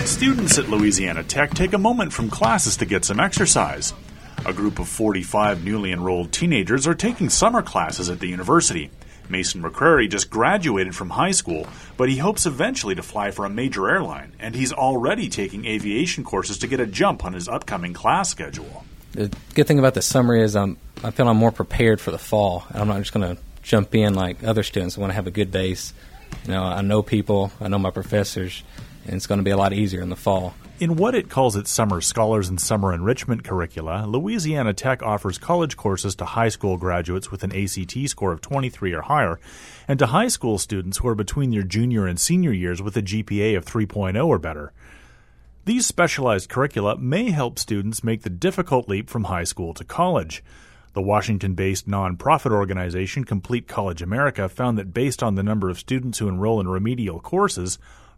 Students at Louisiana Tech take a moment from classes to get some exercise. A group of 45 newly enrolled teenagers are taking summer classes at the university. Mason McCrary just graduated from high school, but he hopes eventually to fly for a major airline, and he's already taking aviation courses to get a jump on his upcoming class schedule. The good thing about the summer is I feel I'm more prepared for the fall. I'm not just going to jump in like other students. I want to have a good base. I know people, I know my professors, and it's going to be a lot easier in the fall. In what it calls its Summer Scholars and Summer Enrichment curricula, Louisiana Tech offers college courses to high school graduates with an ACT score of 23 or higher, and to high school students who are between their junior and senior years with a GPA of 3.0 or better. These specialized curricula may help students make the difficult leap from high school to college. The Washington-based nonprofit organization Complete College America found that based on the number of students who enroll in remedial courses,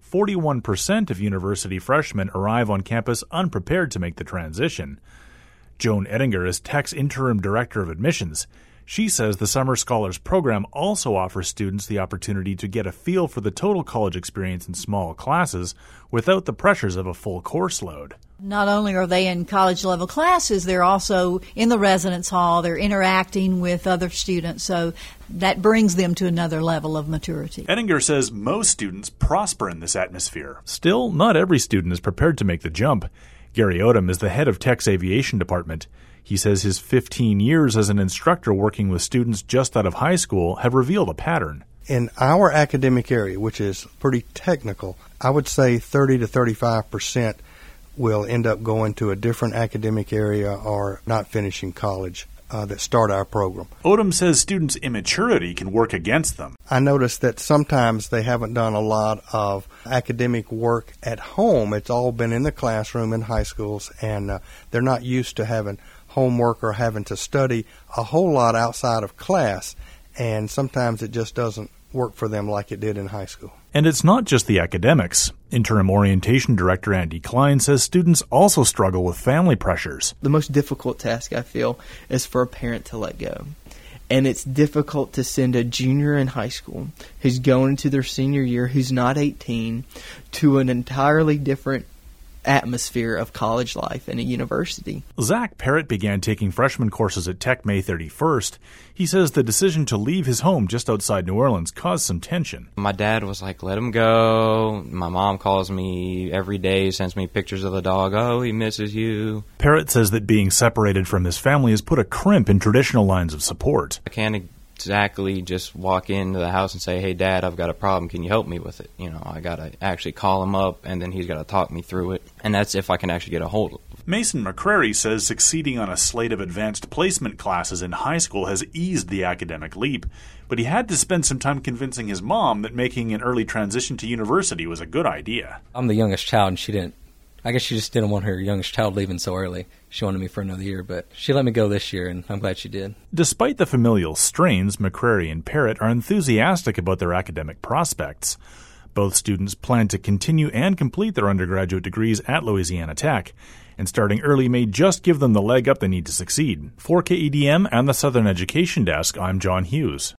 41% of university freshmen arrive on campus unprepared to make the transition. Joan Ettinger is Tech's interim director of admissions. She says the Summer Scholars program also offers students the opportunity to get a feel for the total college experience in small classes without the pressures of a full course load. Not only are they in college-level classes, they're also in the residence hall. They're interacting with other students, so that brings them to another level of maturity. Ettinger says most students prosper in this atmosphere. Still, not every student is prepared to make the jump. Gary Odom is the head of Tech's aviation department. He says his 15 years as an instructor working with students just out of high school have revealed a pattern. In our academic area, which is pretty technical, I would say 30 to 35% will end up going to a different academic area or not finishing college that start our program. Odom says students' immaturity can work against them. I noticed that sometimes they haven't done a lot of academic work at home. It's all been in the classroom in high schools, and they're not used to having homework or having to study a whole lot outside of class, and sometimes it just doesn't work for them like it did in high school. And it's not just the academics. Interim Orientation Director Andy Klein says students also struggle with family pressures. The most difficult task, I feel, is for a parent to let go. And it's difficult to send a junior in high school who's going into their senior year, who's not 18, to an entirely different atmosphere of college life in a university. Zach Parrott began taking freshman courses at Tech May 31st. He says the decision to leave his home just outside New Orleans caused some tension. My dad was like, let him go. My mom calls me every day, sends me pictures of the dog. Oh, he misses you. Parrott says that being separated from his family has put a crimp in traditional lines of support. I can't exactly just walk into the house and say, hey, Dad, I've got a problem. Can you help me with it? I got to actually call him up, and then he's got to talk me through it. And that's if I can actually get a hold of him. Mason McCrary says succeeding on a slate of advanced placement classes in high school has eased the academic leap, but he had to spend some time convincing his mom that making an early transition to university was a good idea. I'm the youngest child, and I guess she just didn't want her youngest child leaving so early. She wanted me for another year, but she let me go this year, and I'm glad she did. Despite the familial strains, McCrary and Parrott are enthusiastic about their academic prospects. Both students plan to continue and complete their undergraduate degrees at Louisiana Tech, and starting early may just give them the leg up they need to succeed. For KEDM and the Southern Education Desk, I'm John Hughes.